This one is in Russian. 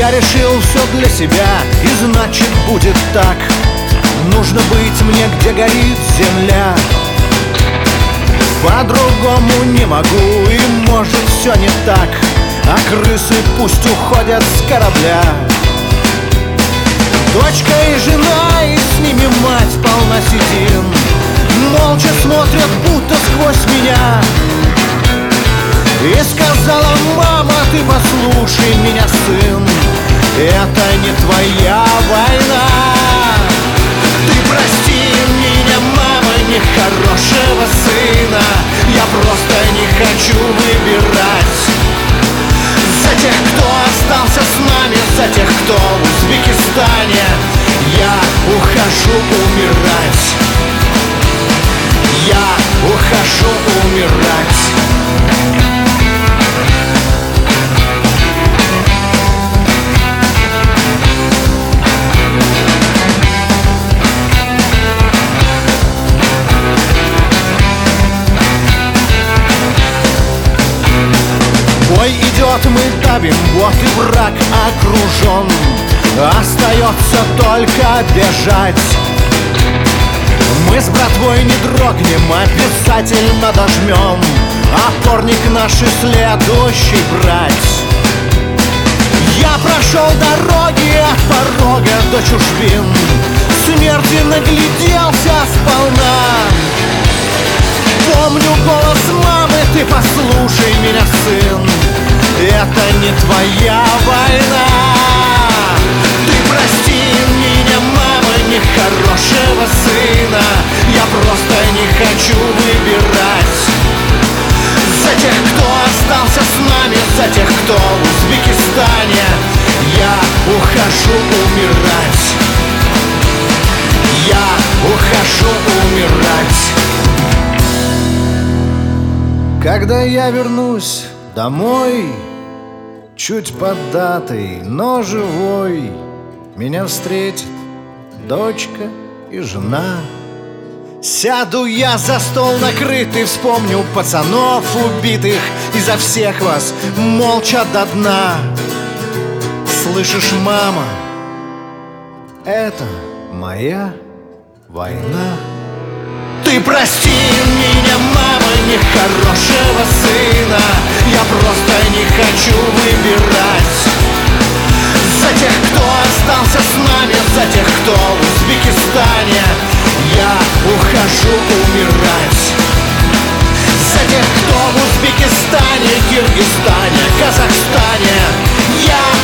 Я решил все для себя, и значит будет так. Нужно быть мне, где горит земля. По-другому не могу, и может все не так. А крысы пусть уходят с корабля. Дочка и жена, и с ними мать полна седин, молча смотрят, будто сквозь меня. И сказала: мама, ты послушай меня, сын, это не твоя война. Ты прости меня, мама, нехорошего сына. Я просто не хочу выбирать. За тех, кто остался с нами, за тех, кто в Узбекистане, я ухожу умирать. Я ухожу умирать. Бой идет, мы давим, вот и враг окружен. Остается только бежать. Мы с братвой не дрогнем, обязательно дожмем опорник наши следующий брать. Я прошел дороги от порога до чужбин, смерти нагляделся сполна. Помню голос мамы: ты послушай меня, сын, это не твоя война. Ты прости меня, мама, нехорошего сына. Я просто не хочу выбирать. За тех, кто остался с нами, за тех, кто в Узбекистане, я ухожу умирать. Я ухожу умирать. Когда я вернусь домой, чуть поддатый, но живой, меня встретит дочка и жена. Сяду я за стол накрытый, вспомню пацанов убитых, и за всех вас молча до дна. Слышишь, мама, это моя война. Ты прости меня, мама, нехорошего сына. Я просто не хочу выбирать. За тех, кто остался с нами, за тех, кто в Узбекистане, я ухожу умирать. За тех, кто в Узбекистане, Киргизстане, Казахстане, я